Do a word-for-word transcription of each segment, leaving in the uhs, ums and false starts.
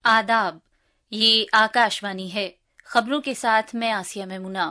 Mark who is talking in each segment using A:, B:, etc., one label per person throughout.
A: आदाब, ये आकाशवाणी है। खबरों के साथ मैं आसिया मेमुना।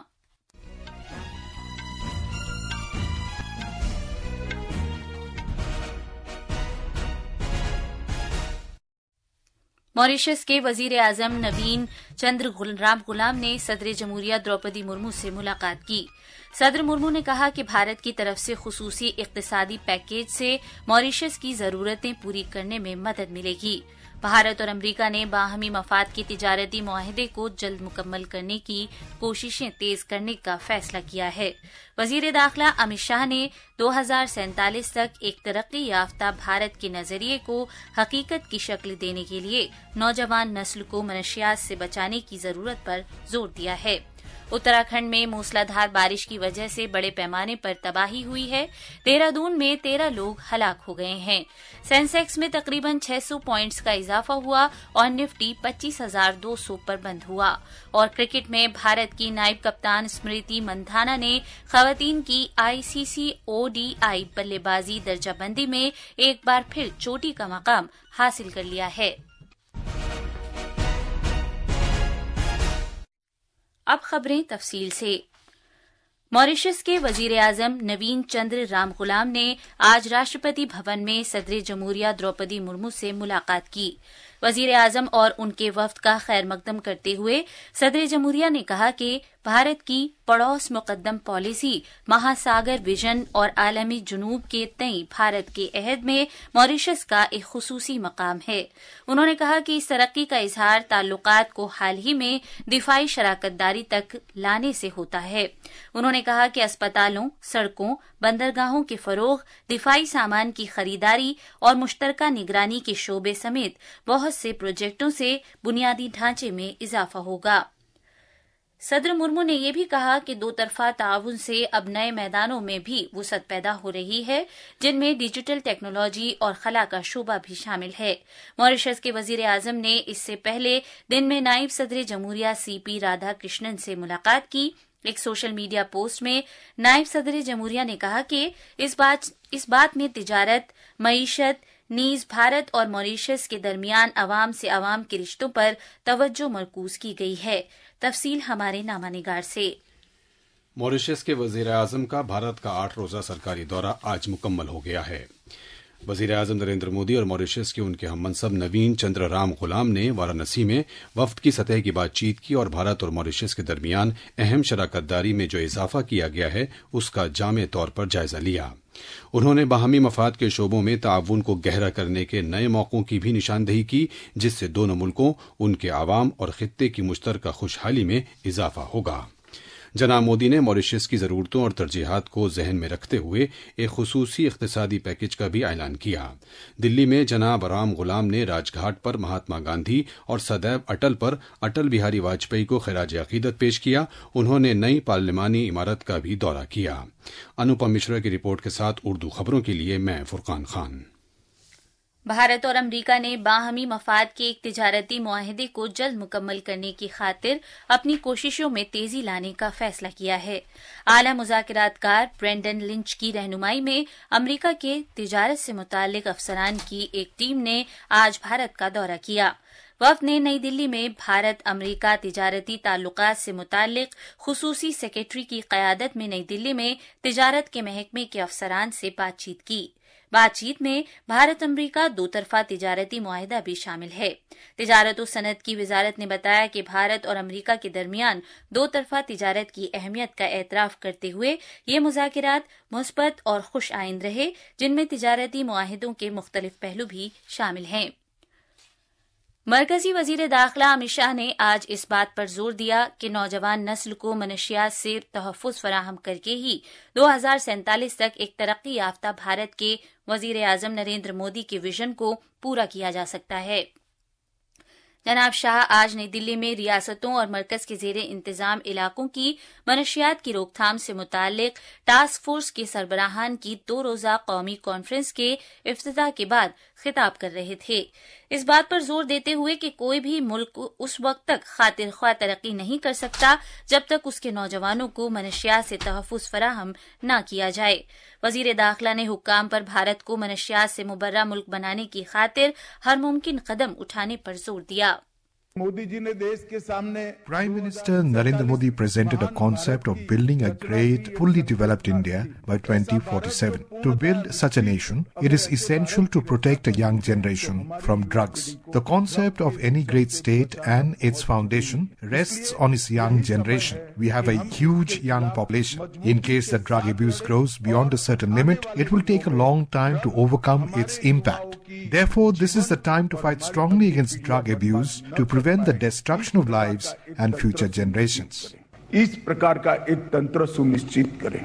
A: मॉरिशस के वजीर आजम नवीन चंद्र राम गुलाम ने सदर जमहूरिया द्रौपदी मुर्मू से मुलाकात की। सदर मुर्मू ने कहा कि भारत की तरफ से खुसूसी इक्तिसादी पैकेज से मॉरिशस की जरूरतें पूरी करने में मदद मिलेगी। भारत और अमरीका ने बाहमी मफाद के तिजारती मुआहदे को जल्द मुकम्मल करने की कोशिशें तेज करने का फैसला किया है। वजीर दाखिला अमित शाह ने दो हजार सैंतालीस तक एक तरक्की याफ्ता भारत के नजरिए को हकीकत की शक्ल देने के लिए नौजवान नस्ल को मनशियात से बचाने की जरूरत पर जोर दिया है। उत्तराखंड में मूसलाधार बारिश की वजह से बड़े पैमाने पर तबाही हुई है। देहरादून में तेरह लोग हलाक हो गए हैं। सेंसेक्स में तकरीबन छह सौ पॉइंट्स का इजाफा हुआ और निफ्टी पच्चीस हजार दो सौ पर बंद हुआ। और क्रिकेट में भारत की नायब कप्तान स्मृति मंधाना ने खवातीन की आईसीसी ओडीआई बल्लेबाजी दर्जाबंदी में एक बार फिर चोटी का मकाम हासिल कर लिया है। अब खबरें तफसील से। मॉरिशस के वजीर आजम नवीन चंद्र राम गुलाम ने आज राष्ट्रपति भवन में सदर जमहूरिया द्रौपदी मुर्मू से मुलाकात की। वजीर आजम और उनके वफ्द का खैर मकदम करते हुए सदर जमहूरिया ने कहा कि भारत की पड़ोस मुकद्दम पॉलिसी, महासागर विजन और आलमी जुनूब के तई भारत के अहद में मॉरिशस का एक खुसूसी मकाम है। उन्होंने कहा कि इस तरक्की का इजहार ताल्लुकात को हाल ही में दिफाई शराकतदारी तक लाने से होता है। उन्होंने कहा कि अस्पतालों, सड़कों, बंदरगाहों के फरोग, दिफाई सामान की खरीदारी और मुश्तरका निगरानी के शोबे समेत बहुत से प्रोजेक्टों से बुनियादी ढांचे में इजाफा होगा। सदर मुर्मू ने यह भी कहा कि दो तरफा ताउन से अब नए मैदानों में भी वुसअत पैदा हो रही है, जिनमें डिजिटल टेक्नोलॉजी और खला का शोबा भी शामिल है। मॉरिशस के वजीर आजम ने इससे पहले दिन में नायब सदर जमहूरिया सीपी राधा कृष्णन से मुलाकात की। एक सोशल मीडिया पोस्ट में नायब सदर जमहूरिया ने कहा कि इस बात इस बात में तिजारत, मईशत, नीज भारत और मॉरिशस के दरमियान अवाम से अवाम के रिश्तों पर तवज्जो मरकूज की गई है। तफसील हमारे नामानिगार से।
B: मॉरिशस के वजीर आजम का भारत का आठ रोजा सरकारी दौरा आज मुकम्मल हो गया है। वजीर आजम नरेंद्र मोदी और मॉरिशस के उनके हममनसब नवीन चंद्र राम गुलाम ने वाराणसी में वफ्द की सतह की बातचीत की और भारत और मॉरिशस के दरमियान अहम शराकतदारी में जो इजाफा किया गया है उसका जामे तौर पर जायजा लिया। उन्होंने बाहमी मफाद के शोबों में ताउन को गहरा करने के नए मौकों की भी निशानदेही की, जिससे दोनों मुल्कों, उनके आवाम और खित्ते की मुश्तरका खुशहाली में इजाफा होगा। जनाब मोदी ने मॉरिशस की जरूरतों और तरजीहात को जहन में रखते हुए एक खुसूसी इख्तिसादी पैकेज का भी ऐलान किया। दिल्ली में जनाब राम गुलाम ने राजघाट पर महात्मा गांधी और सदैव अटल पर अटल बिहारी वाजपेयी को खिराज अकीदत पेश किया। उन्होंने नई पार्लिमानी इमारत का भी दौरा किया। अनुपम मिश्रा की रिपोर्ट के साथ उर्दू खबरों के लिए मैं फुरकान खान।
A: भारत और अमरीका ने बाहमी मफाद के एक तिजारती मुआहदे को जल्द मुकम्मल करने की खातिर अपनी कोशिशों में तेजी लाने का फैसला किया है। आला मुज़ाकिरातकार ब्रेंडन लिंच की रहनुमाई में अमरीका के तिजारत से मुताल्लिक अफसरान की एक टीम ने आज भारत का दौरा किया। वफ्द ने नई दिल्ली में भारत अमरीका तिजारती ताल्लुकात से मुताल्लिक खुसूसी सेक्रेटरी की क़यादत में नई दिल्ली में तिजारत के महकमे के अफसरान से बातचीत की। बातचीत में भारत अमरीका दो तरफा तिजारती मुआहिदा भी शामिल है। तिजारत और सनत की वजारत ने बताया कि भारत और अमरीका के दरमियान दो तरफा तिजारत की अहमियत का एतराफ करते हुए ये मुज़ाकिरात मुस्बत और खुश आइंद रहे, जिनमें तिजारती मुआहिदों के मुख्तलिफ पहलू भी शामिल हैं। मरकजी वजीर दाखिला अमित शाह ने आज इस बात पर जोर दिया कि नौजवान नस्ल को मनशियात से तहफ़्फ़ुज़ फराहम करके ही दो हजार सैंतालीस तक एक तरक्की याफ्ता भारत के वजीर आजम नरेंद्र मोदी के विजन को पूरा किया जा सकता है। जनाब शाह आज नई दिल्ली में रियासतों और मरकज के जेर इंतजाम इलाकों की मनशियात की रोकथाम से मुताल्लिक टास्क फोर्स के सरबराहान की दो रोजा कौमी कॉन्फ्रेंस के इफ्तिताह के बाद خطاب کر رہے تھے. اس بات پر زور دیتے ہوئے کہ کوئی بھی ملک اس وقت تک خاطر خواہ ترقی نہیں کر سکتا جب تک اس کے نوجوانوں کو منشیات سے تحفظ فراہم نہ کیا جائے. وزیر داخلہ نے حکام پر بھارت کو منشیات سے مبرہ ملک بنانے کی خاطر ہر ممکن قدم اٹھانے پر زور دیا.
C: Prime Minister Narendra Modi presented a concept of building a great, fully developed India by twenty forty-seven. To build such a nation, it is essential to protect a young generation from drugs. The concept of any great state and its foundation rests on its young generation. We have a huge young population. In case the drug abuse grows beyond a certain limit, it will take a long time to overcome its impact. Therefore, this is the time to fight strongly against drug abuse to prevent the destruction of lives and future generations.
D: इस प्रकार का एक तंत्र सुनिश्चित करें.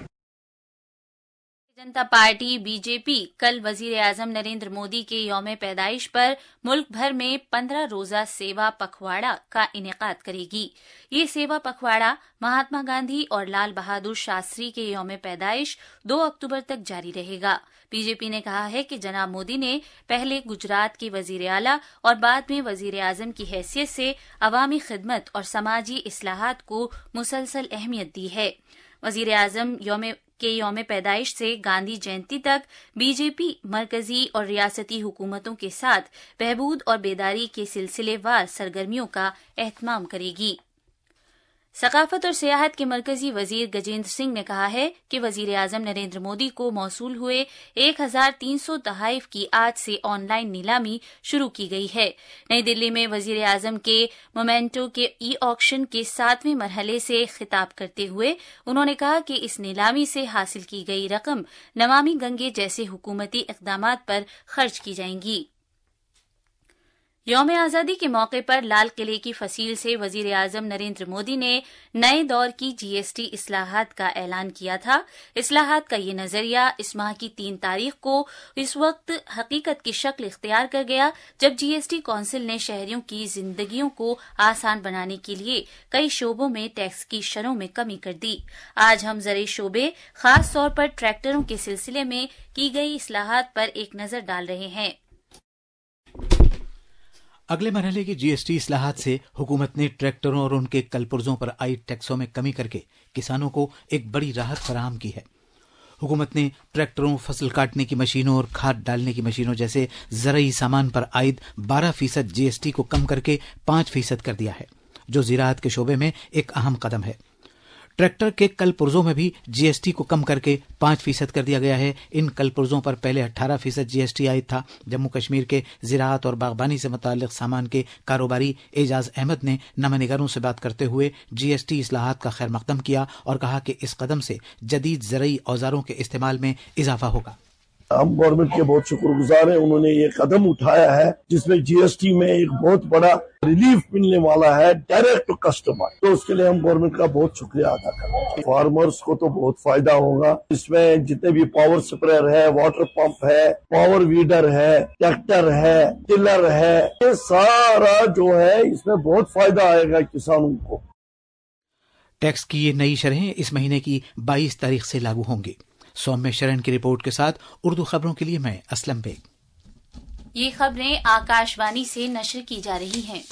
A: जनता party BJP कल वजीर आजम नरेंद्र मोदी के यौम पैदाइश पर मुल्क भर में पंद्रह रोजा सेवा पखवाड़ा का इनेकाद करेगी. ये सेवा पखवाड़ा महात्मा गांधी और लाल बहादुर शास्त्री के यौम पैदाइश दो अक्टूबर तक जारी रहेगा. बीजेपी ने कहा है कि जनाब मोदी ने पहले गुजरात के वजीर आला और बाद में वजीर आजम की हैसियत से अवामी खिदमत और समाजी इस्लाहात को मुसलसल अहमियत दी है. वजीर आजम यौम के यौम पैदाइश से गांधी जयंती तक बीजेपी मरकजी और रियासती हुकूमतों के साथ बहबूद और बेदारी के सिलसिलेवार सरगर्मियों का एहतमाम करेगी. सकाफत और सियाहत के मरकजी वजीर गजेंद्र सिंह ने कहा है कि वजीर आजम नरेंद्र मोदी को मौसूल हुए एक हजार तीन सौ तहाइफ की आज से ऑनलाइन नीलामी शुरू की गई है. नई दिल्ली में वजीर आजम के मोमेंटो के ई ऑक्शन के सातवें मरहले से खिताब करते हुए उन्होंने कहा कि इस नीलामी से हासिल की गई रकम नमामि गंगे जैसे हुकूमती इकदामात पर खर्च की जाएंगी. यौम आजादी के मौके पर लाल किले की फसील से वजीर आजम नरेंद्र मोदी ने नए दौर की जीएसटी इस्लाहात का ऐलान किया था. इस्लाहात का ये नजरिया इस माह की तीन तारीख को इस वक्त हकीकत की शक्ल इख्तियार कर गया जब जीएसटी कौंसिल ने शहरियों की जिंदगियों को आसान बनाने के लिए कई शोबों में टैक्स की शरहों में कमी कर दी. आज हम ज़राई शोबे खास तौर पर ट्रैक्टरों के सिलसिले में की गई इस्लाहात पर एक नजर डाल रहे हैं.
E: अगले मरहले की जीएसटी इस्लाहात से हुकूमत ने ट्रैक्टरों और उनके कलपुर्जों पर आई टैक्सों में कमी करके किसानों को एक बड़ी राहत फराहम की है. हुकूमत ने ट्रैक्टरों, फसल काटने की मशीनों और खाद डालने की मशीनों जैसे ज़राई सामान पर आयद बारह फीसद जीएसटी को कम करके पांच फीसद कर दिया है, जो ज़राअत के शोबे में एक अहम कदम है. ट्रैक्टर के कल पुर्जों में भी जीएसटी को कम करके पांच फीसद कर दिया गया है. इन कल पुर्जों पर पहले अठारह फीसद जीएसटी आयद था. जम्मू कश्मीर के ज़राअत और बागबानी से मुताल्लिक सामान के कारोबारी एजाज अहमद ने नमानिगारों से बात करते हुए जीएसटी इस्लाहात का खैर मकदम किया और कहा कि इस कदम से जदीद ज़राई औजारों के इस्तेमाल में इजाफा होगा.
F: हम गवर्नमेंट के बहुत शुक्रगुजार हैं, उन्होंने ये कदम उठाया है जिसमें जीएसटी में एक बहुत बड़ा रिलीफ मिलने वाला है डायरेक्ट टू कस्टमर. तो उसके लिए हम गवर्नमेंट का बहुत शुक्रिया अदा करते हैं. फार्मर्स को तो बहुत फायदा होगा. इसमें जितने भी पावर स्प्रेयर है, वाटर पंप है, पावर वीडर है, ट्रैक्टर है, टिलर है, ये सारा जो है इसमें बहुत फायदा आएगा किसानों को.
E: टैक्स की ये नई शरहें इस महीने की बाईस तारीख से लागू होंगी. सौम्य शरण की रिपोर्ट के साथ उर्दू खबरों के लिए मैं असलम बेग.
A: ये खबरें आकाशवाणी से नशर की जा रही हैं.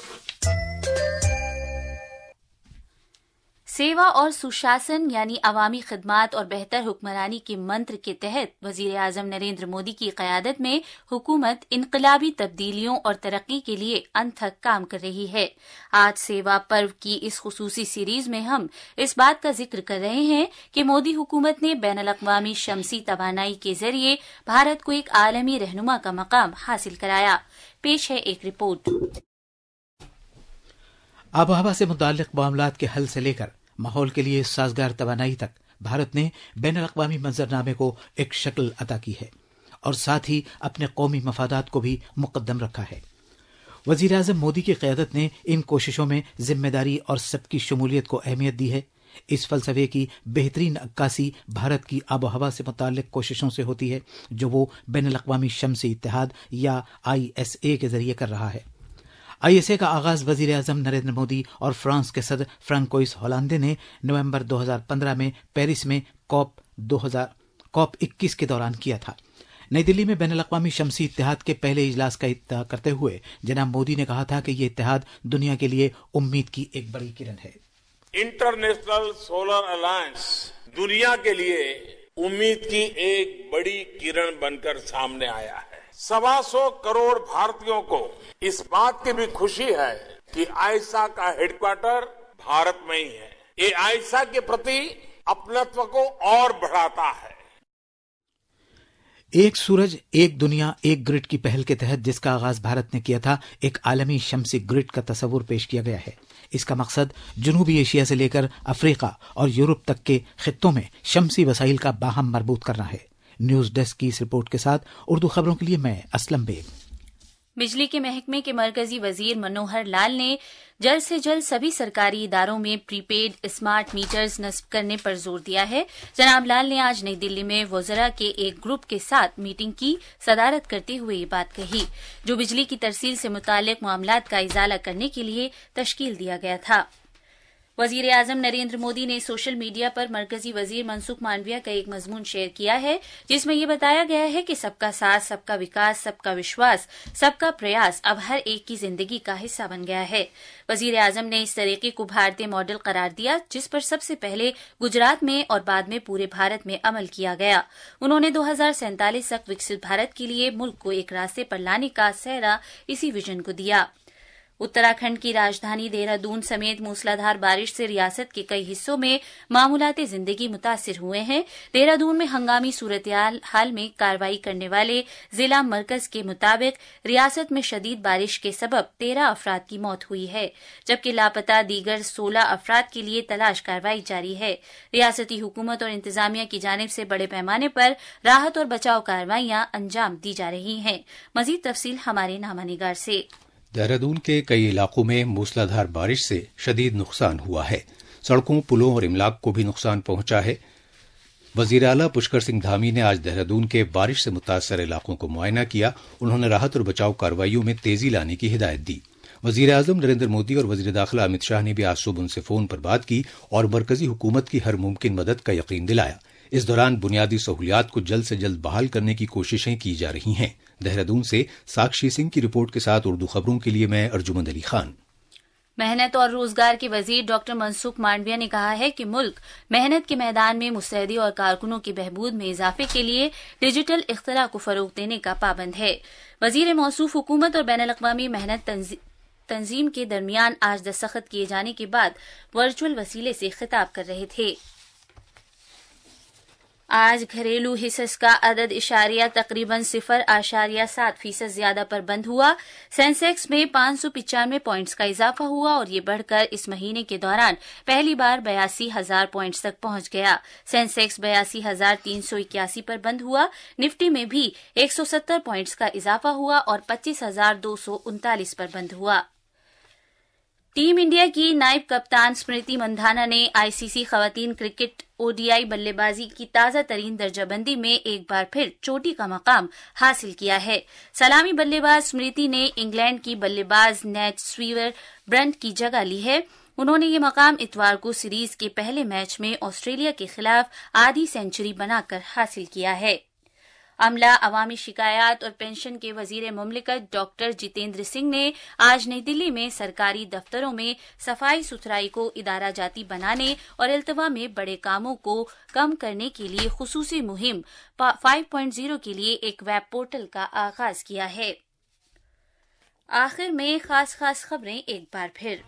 A: सेवा और सुशासन यानी अवामी खिदमात और बेहतर हुक्मरानी के मंत्र के तहत वजीर आजम नरेंद्र मोदी की क़यादत में हुकूमत इनकलाबी तब्दीलियों और तरक्की के लिए अनथक काम कर रही है. आज सेवा पर्व की इस खुसूसी सीरीज में हम इस बात का जिक्र कर रहे हैं कि मोदी हुकूमत ने बैनुल-अक़वामी शमसी तवानाई के जरिए भारत को एक आलमी रहनुमा का मकाम हासिल कराया. पेश है एक रिपोर्ट.
E: आब हवा से मुताल्लिक मामलात के हल से लेकर माहौल के लिए साजगार तवानाई तक भारत ने बैनुल-अक़वामी मंजरनामे को एक शक्ल अता की है और साथ ही अपने कौमी मफादात को भी मुक़द्दम रखा है. वज़ीर आज़म मोदी की क़यादत ने इन कोशिशों में जिम्मेदारी और सबकी शमूलियत को अहमियत दी है. इस फ़लसफ़े की बेहतरीन अक्कासी भारत की आब हवा से मुताल्लिक कोशिशों से होती है जो वो बैनुल-अक़वामी शमसी इत्तेहाद या आई एस ए के जरिए कर रहा है. आई एस ए का आगाज वजीर आजम नरेंद्र मोदी और फ्रांस के सदर फ्रांकोइस होलांदे ने नवंबर दो हज़ार पंद्रह में पेरिस में कॉप दो हज़ार कॉप इक्कीस के दौरान किया था. नई दिल्ली में बैनुल अक़वामी शमसी इत्तेहाद के पहले इजलास का इत्तिहा करते हुए जनाब मोदी ने कहा था कि ये इत्तेहाद दुनिया के लिए उम्मीद की एक बड़ी किरण है।
G: इंटरनेशनल सोलर अलायंस दुनिया के लिए उम्मीद की एक बड़ी किरण बनकर सामने आया है। सवा सौ करोड़ भारतीयों को इस बात की भी खुशी है कि आयशा का हेडक्वार्टर भारत में ही है। ये आयशा के प्रति अपनत्व को और बढ़ाता है।
E: एक सूरज एक दुनिया एक ग्रिड की पहल के तहत जिसका आगाज भारत ने किया था, एक आलमी शमसी ग्रिड का तस्वुर पेश किया गया है। इसका मकसद जनूबी एशिया से लेकर अफ्रीका और यूरोप तक के खित्तों में शमसी वसाइल का बाहम मरबूत करना है। न्यूज डेस्क की इस रिपोर्ट के साथ उर्दू खबरों के लिए मैं असलम बेग।
A: बिजली के महकमे के मरकजी वजीर मनोहर लाल ने जल्द से जल्द सभी सरकारी इदारों में प्रीपेड स्मार्ट मीटर्स नस्ब करने पर जोर दिया है। जनाब लाल ने आज नई दिल्ली में वज़रा के एक ग्रुप के साथ मीटिंग की सदारत करते हुए ये बात कही, जो बिजली की तरसील से मुताल्लिक मामलात का इजाला करने के लिए तश्कील दिया गया था। वजीर आजम नरेंद्र मोदी ने सोशल मीडिया पर मरकजी वजीर मनसुख मांडविया का एक मजमून शेयर किया है, जिसमें यह बताया गया है कि सबका साथ, सबका विकास, सबका विश्वास, सबका प्रयास अब हर एक की जिंदगी का हिस्सा बन गया है। वजीर आजम ने इस तरीके को भारतीय मॉडल करार दिया, जिस पर सबसे पहले गुजरात में और बाद में पूरे भारत में अमल किया गया। उन्होंने दो हजार सैंतालीस तक विकसित भारत के लिए मुल्क को एक रास्ते पर लाने का सेहरा इसी विजन को दिया। उत्तराखंड की राजधानी देहरादून समेत मूसलाधार बारिश से रियासत के कई हिस्सों में मामूलाती जिंदगी मुतासिर हुए हैं। देहरादून में हंगामी सूरत हाल में कार्रवाई करने वाले जिला मरकज के मुताबिक रियासत में शदीद बारिश के सबब तेरह अफराद की मौत हुई है, जबकि लापता दीगर सोलह अफराद के लिए तलाश कार्रवाई जारी है। रियासती हुकूमत और इंतजामिया की जानिब से बड़े पैमाने पर राहत और बचाव कार्रवाइयां अंजाम दी जा रही हैं। मजीद तफसील हमारे नामानिगार से।
H: देहरादून के कई इलाकों में मूसलाधार बारिश से शदीद नुकसान हुआ है। सड़कों, पुलों और इमलाक को भी नुकसान पहुंचा है। वजीर आला पुष्कर सिंह धामी ने आज देहरादून के बारिश से मुतासर इलाकों को मुआयना किया। उन्होंने राहत और बचाव कार्रवाइयों में तेजी लाने की हिदायत दी। वजीर आजम नरेंद्र मोदी और वजीर दाखिला अमित शाह ने भी आज सुबह उनसे फोन पर बात की और मरकजी हुकूमत की हर मुमकिन मदद का यकीन दिलाया। इस दौरान बुनियादी सहूलियात को जल्द से जल्द बहाल करने की कोशिशें की जा रही हैं। देहरादून से साक्षी सिंह की रिपोर्ट के साथ उर्दू खबरों के लिए मैं अर्जुमंद अली खान।
A: मेहनत और रोजगार के वजीर डॉक्टर मनसुख मांडविया ने कहा है कि मुल्क मेहनत के मैदान में मुस्तैदी और कारकुनों की बहबूद में इजाफे के लिए डिजिटल इख्तिरा को फरोग देने का पाबंद है। वजीर मौसूफ हुकूमत और बैनुल अक़वामी मेहनत तंजी, तंजीम के दरमियान आज दस्तखत किए जाने के बाद वर्चुअल वसीले से खिताब कर रहे थे। आज घरेलू हिस्स का अदद इशारिया तकरीबन सिफर आशारिया सात फीसद ज्यादा पर बंद हुआ। सेंसेक्स में पांच सौ पिचानवे पॉइंट्स का इजाफा हुआ और ये बढ़कर इस महीने के दौरान पहली बार बयासी हजार पॉइंट्स तक पहुंच गया। सेंसेक्स बयासी हजार तीन सौ इक्यासी पर बंद हुआ। निफ्टी में भी एक सौ सत्तर पॉइंट्स का इजाफा हुआ और पच्चीस हजार दो सौ उनतालीस पर बंद हुआ। टीम इंडिया की नायब कप्तान स्मृति मंधाना ने आईसीसी खवातीन क्रिकेट ओडीआई बल्लेबाजी की ताजा तरीन दर्जाबंदी में एक बार फिर चोटी का मकाम हासिल किया है। सलामी बल्लेबाज स्मृति ने इंग्लैंड की बल्लेबाज नेट स्वीवर ब्रंट की जगह ली है। उन्होंने ये मकाम इतवार को सीरीज के पहले मैच में ऑस्ट्रेलिया के खिलाफ आधी सेंचुरी बनाकर हासिल किया है। अमला, अवामी शिकायत और पेंशन के वजीर मुमलिकत डॉक्टर जितेंद्र सिंह ने आज नई दिल्ली में सरकारी दफ्तरों में सफाई सुथराई को इदारा जाती बनाने और इल्तवा में बड़े कामों को कम करने के लिए खुसूसी मुहिम पाँच पॉइंट ज़ीरो के लिए एक वेब पोर्टल का आगाज किया है। आखिर में खास खास खबरें एक बार फिर।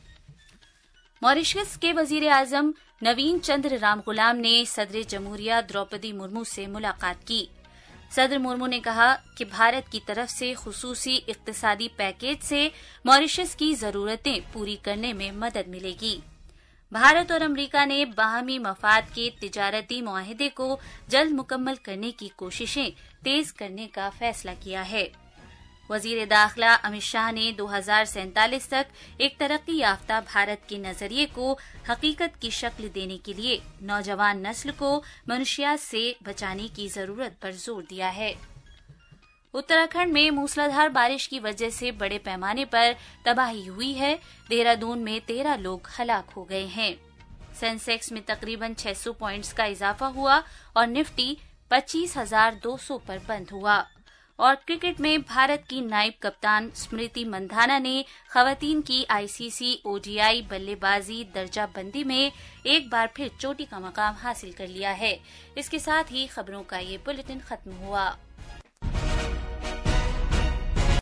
A: मॉरिशस के वजीर आजम नवीन चंद्र राम गुलाम ने सदर जमहूरिया द्रौपदी मुर्मू से मुलाकात की। सदर मुर्मू ने कहा कि भारत की तरफ से खुसूसी इक्तिसादी पैकेज से मॉरिशस की जरूरतें पूरी करने में मदद मिलेगी। भारत और अमेरिका ने बाहमी मफाद के तिजारती मुआहिदे को जल्द मुकम्मल करने की कोशिशें तेज करने का फैसला किया है। वजीर दाखिला अमित शाह ने दो हजार सैंतालीस तक एक तरक्की याफ्ता भारत के नजरिए को हकीकत की शक्ल देने के लिए नौजवान नस्ल को मनुष्यात से बचाने की जरूरत पर जोर दिया है। उत्तराखंड में मूसलाधार बारिश की वजह से बड़े पैमाने पर तबाही हुई है। देहरादून में तेरह लोग हलाक हो गए हैं। सेंसेक्स में तकरीबन छह सौ पॉइंट्स का इजाफा हुआ और निफ्टी पच्चीस हजार दो सौ पर बंद हुआ। और क्रिकेट में भारत की नायब कप्तान स्मृति मंधाना ने खवातीन की आईसीसी ओडीआई बल्लेबाजी दर्जा बंदी में एक बार फिर चोटी का मकाम हासिल कर लिया है। इसके साथ ही खबरों का ये बुलेटिन खत्म हुआ।